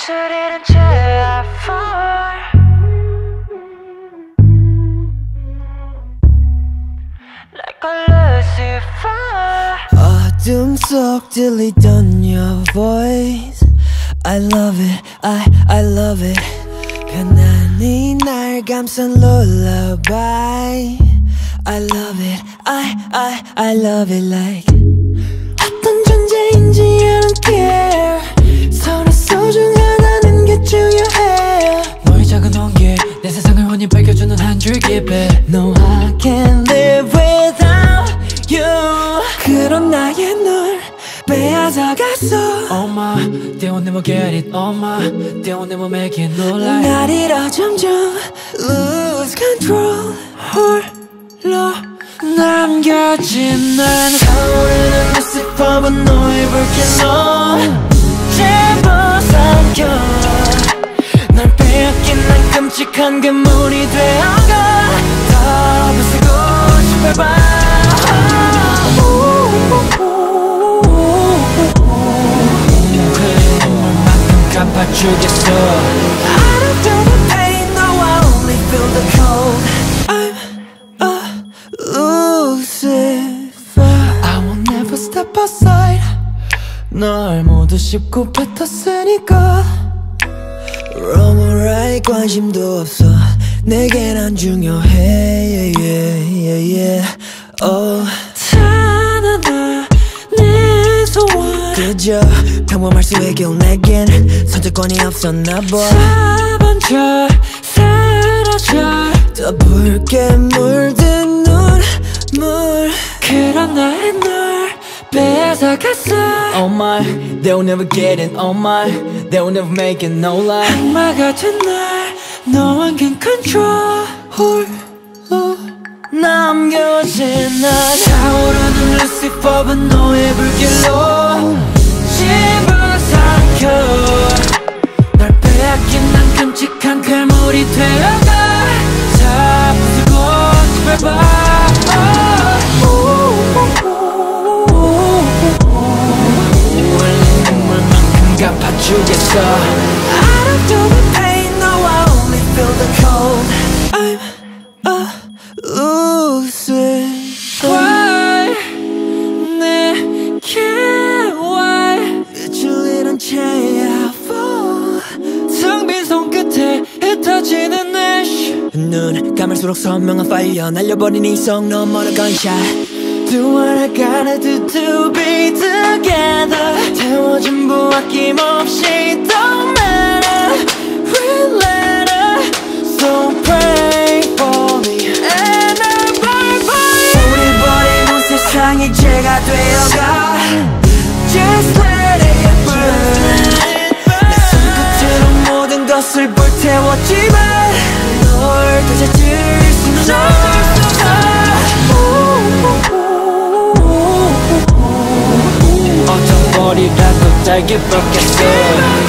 빛을 잃은 채 I fall like a Lucifer. 어둠 속 들리던 your voice I love it, I love it. 편안히 날 감싼 lullaby I love it, I love it like 어떤 존재인지 I don't care 서로 소중하다는 게 중요해 너의 작은 온기 내 세상을 환히 밝혀주는 한 줄기 빛 No I can't live without you 그런 나의 널 빼앗아갔어 Oh my, they will never get it Oh my, they will never make it no lie 날 잃어 점점 lose control 홀로 남겨진 난 타오르는 Lucifer은 너의 불길로 제발 삼켜 널 빼앗긴 난 끔찍한 괴물이 되어가 다 부수고 싶어 봐 갚아주겠어 I don't feel the pain, no I only feel the cold I'm a Lucifer I will never step aside 널 모두 씹고 뱉었으니까 Wrong or right 관심도 없어 내겐 안 중요해 yeah, yeah, yeah. Oh. 하나나 내 소원 그저 평범할 수있길 내겐 선택권이 없었나 봐 4번째 사라져 더 붉게 물든 눈물 그런 나의 널 빼앗아갔어 Oh my, they'll never get it Oh my, they'll never make it no lie 악마가 된 날 No one can control 홀로 남겨진 난 타오르는 루시퍼는 너의 불길로 집어삼켜 날 빼앗긴 난 끔찍한 괴물이 되어가 다 부수고 싶어 봐 흘린 눈물만큼 갚아주겠어 I don't feel the pain, no I only feel the cold I'm a Lucifer Why 내게 why 빛을 잃은 채 I fall 텅 빈 손끝에 흩어지는 애쉬 눈 감을수록 선명한 fire 날려버린 이성 너머로 gunshot Do what I gotta do to be together 태워진 부 아낌없이 Don't matter Real letter So pray for me And I'll bye bye 우리 버리는 세상이 죄가 되어가 Just let it burn 내 손끝으로 모든 것을 불태웠지만 널 되찾을 수는 없어 어떤 머리라도 달게 뻗겠어